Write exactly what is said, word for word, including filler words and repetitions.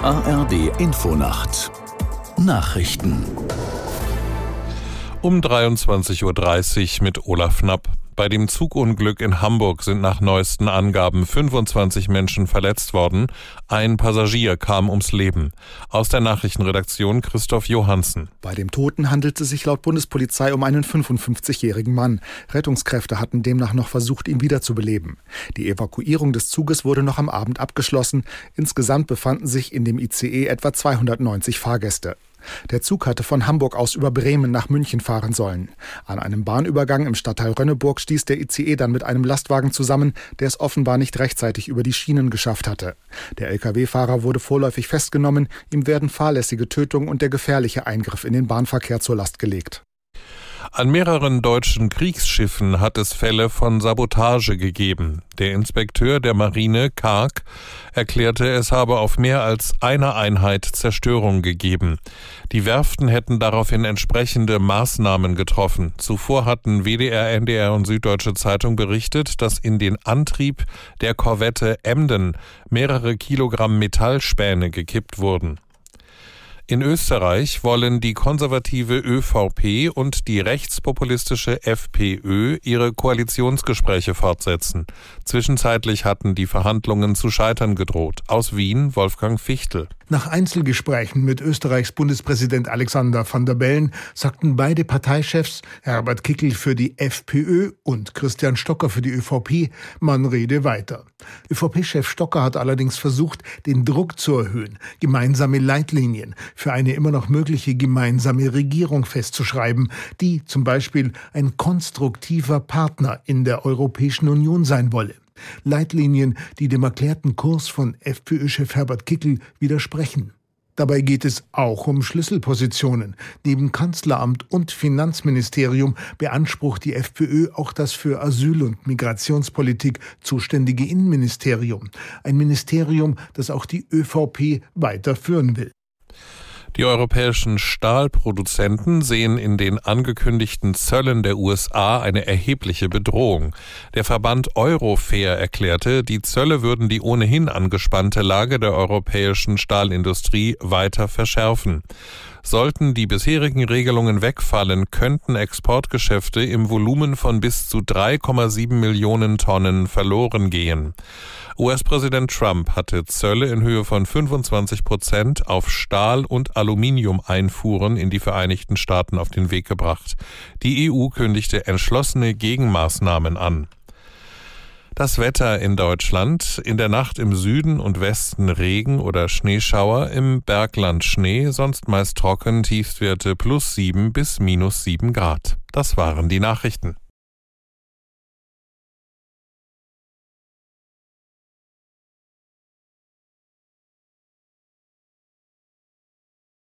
A R D Infonacht Nachrichten um dreiundzwanzig Uhr dreißig mit Olaf Knapp. Bei dem Zugunglück in Hamburg sind nach neuesten Angaben fünfundzwanzig Menschen verletzt worden. Ein Passagier kam ums Leben. Aus der Nachrichtenredaktion Christoph Johansen. Bei dem Toten handelt es sich laut Bundespolizei um einen fünfundfünfzigjährigen Mann. Rettungskräfte hatten demnach noch versucht, ihn wiederzubeleben. Die Evakuierung des Zuges wurde noch am Abend abgeschlossen. Insgesamt befanden sich in dem I C E etwa zweihundertneunzig Fahrgäste. Der Zug hatte von Hamburg aus über Bremen nach München fahren sollen. An einem Bahnübergang im Stadtteil Rönneburg stieß der I C E dann mit einem Lastwagen zusammen, der es offenbar nicht rechtzeitig über die Schienen geschafft hatte. Der L K W-Fahrer wurde vorläufig festgenommen, ihm werden fahrlässige Tötung und der gefährliche Eingriff in den Bahnverkehr zur Last gelegt. An mehreren deutschen Kriegsschiffen hat es Fälle von Sabotage gegeben. Der Inspekteur der Marine, Karg, erklärte, es habe auf mehr als einer Einheit Zerstörung gegeben. Die Werften hätten daraufhin entsprechende Maßnahmen getroffen. Zuvor hatten W D R, N D R und Süddeutsche Zeitung berichtet, dass in den Antrieb der Korvette Emden mehrere Kilogramm Metallspäne gekippt wurden. In Österreich wollen die konservative ÖVP und die rechtspopulistische FPÖ ihre Koalitionsgespräche fortsetzen. Zwischenzeitlich hatten die Verhandlungen zu scheitern gedroht. Aus Wien Wolfgang Fichtel. Nach Einzelgesprächen mit Österreichs Bundespräsident Alexander Van der Bellen sagten beide Parteichefs, Herbert Kickl für die FPÖ und Christian Stocker für die ÖVP, man rede weiter. ÖVP-Chef Stocker hat allerdings versucht, den Druck zu erhöhen, gemeinsame Leitlinien für eine immer noch mögliche gemeinsame Regierung festzuschreiben, die zum Beispiel ein konstruktiver Partner in der Europäischen Union sein wolle. Leitlinien, die dem erklärten Kurs von FPÖ-Chef Herbert Kickl widersprechen. Dabei geht es auch um Schlüsselpositionen. Neben Kanzleramt und Finanzministerium beansprucht die FPÖ auch das für Asyl- und Migrationspolitik zuständige Innenministerium. Ein Ministerium, das auch die ÖVP weiterführen will. Die europäischen Stahlproduzenten sehen in den angekündigten Zöllen der U S A eine erhebliche Bedrohung. Der Verband Eurofair erklärte, die Zölle würden die ohnehin angespannte Lage der europäischen Stahlindustrie weiter verschärfen. Sollten die bisherigen Regelungen wegfallen, könnten Exportgeschäfte im Volumen von bis zu drei Komma sieben Millionen Tonnen verloren gehen. U S-Präsident Trump hatte Zölle in Höhe von fünfundzwanzig Prozent auf Stahl- und Aluminium-Einfuhren in die Vereinigten Staaten auf den Weg gebracht. Die E U kündigte entschlossene Gegenmaßnahmen an. Das Wetter in Deutschland: in der Nacht im Süden und Westen Regen oder Schneeschauer, im Bergland Schnee, sonst meist trocken, Tiefstwerte plus sieben bis minus sieben Grad. Das waren die Nachrichten.